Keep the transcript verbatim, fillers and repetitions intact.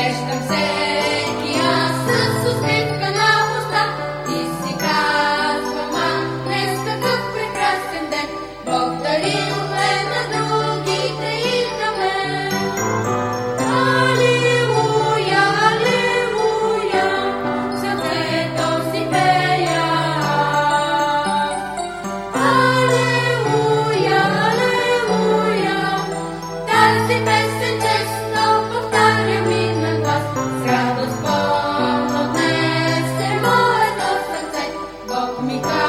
срещам всеки аз с усмивка на уста и си казвам, а днес какъв прекрасен ден, Бог дарил мен на другите и на мен. Алилуя, алилуя, в сърцето си пея аз. Алилуя, алилуя, тази песен честно повтарям и на глас. С радост пълно днес е моето сърце, Бог ми казва.